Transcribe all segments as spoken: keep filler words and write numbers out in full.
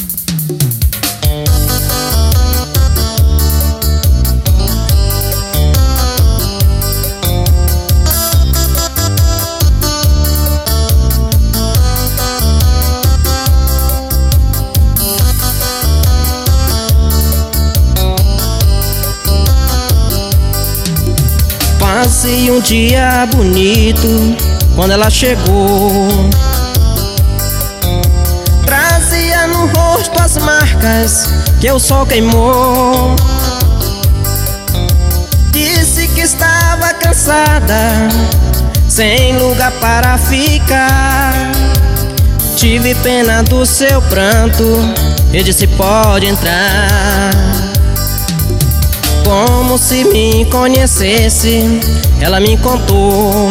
Passei um dia bonito quando ela chegou. Trazia no rosto as marcas que o sol queimou. Disse que estava cansada, sem lugar para ficar. Tive pena do seu pranto e disse: pode entrar. Como se me conhecesse, ela me contou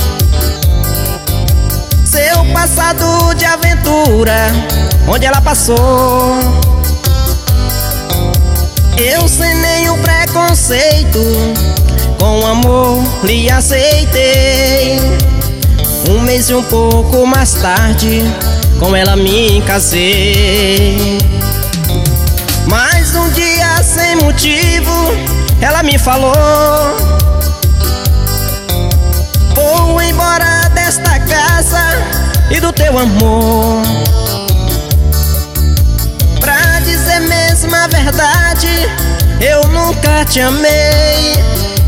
seu passado de aventura, onde ela passou. Eu sem nenhum preconceito, com amor lhe aceitei. Um mês e um pouco mais tarde, com ela me casei. Mas um dia sem motivo, ela me falou: vou embora desta casa e do teu amor. Pra dizer mesmo a verdade, eu nunca te amei.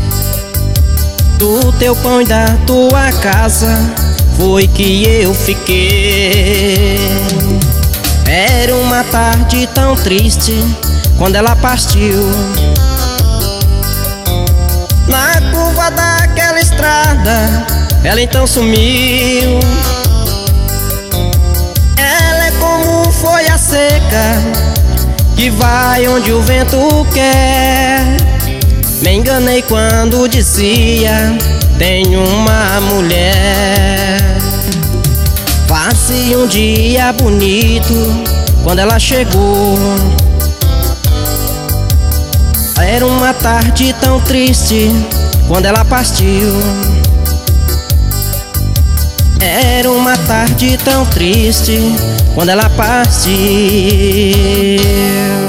Do teu pão e da tua casa foi que eu fiquei. Era uma tarde tão triste quando ela partiu. Na curva daquela estrada, ela então sumiu. Ela é como folha seca, que vai onde o vento quer. Me enganei quando dizia: tenho uma mulher. Passei um dia bonito quando ela chegou. Era uma tarde tão triste quando ela partiu. Era uma tarde tão triste quando ela partiu.